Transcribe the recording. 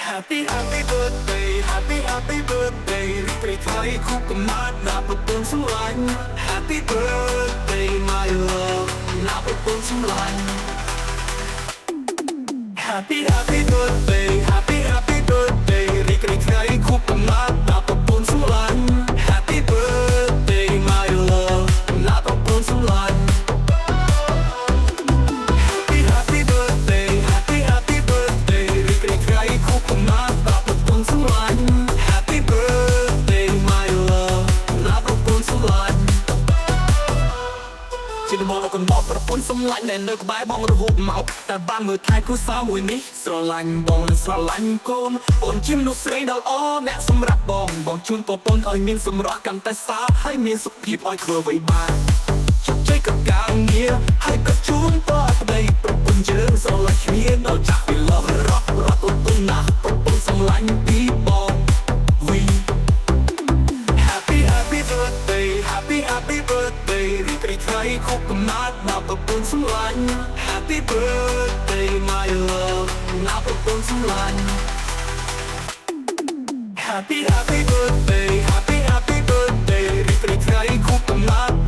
Happy Happy Birthday Happy Happy Birthday រីករាយថ្មីខួបកំណើតណាស់ប្រពន្ធស្រឡាញ់ Happy Birthday my love ណាស់ប្រពន្ធស្រឡាញ់ Happy Happy Birthday Happy Happy Birthday រីករាយថ្មីខួបកំណើតណាស់ប្រពន្ធស្រឡាញ់ Happy Birthday my love ណាស់ប្រពន្ធស្រឡាញ់ Happy Happy Birthday Happy Happy Birthday រីករាយថ្មីខួបកំណើតណាស់ប្រពន្ធស្រឡាញ់ Happy Birthday my love ណាស់ប្រពន្ធស្រឡាញ់ ជាដំណងកណ្ដោប្រពន្ធសំឡាញ់ដែលនៅក្បែរបងរហូតមកតែបានមើលថែគូសៅមួយនេះស្រឡាញ់បងនិងស្រឡាញ់កូនអូនជាមនុស្សស្រីដ៏ល្អអ្នកសម្រាប់បងជូនប្រពន្ធឲ្យមានសម្រស់កាន់តែស្អាតហើយមានសុខភាពឲ្យធ្វើអ្វីបានជោគជ័យกับការងារហើយក៏ជូនពរឲ្យប្តីប្រពន្ធយើងស្រឡាញ់គ្នាដល់ចាស់ពីលំរត់ទុនណាស់ប្រពន្ធសំឡាញ់ពីបងវី Happy Happy Birthday Happy Happy Birthday រីករាយថ្មីខួបកំណើតណាស់ប្រពន្ធស្រឡាញ់ Happy Birthday my love ណាស់ប្រពន្ធស្រឡាញ់ Happy Happy Birthday Happy Happy Birthday រីករាយថ្មីខួបកំណើត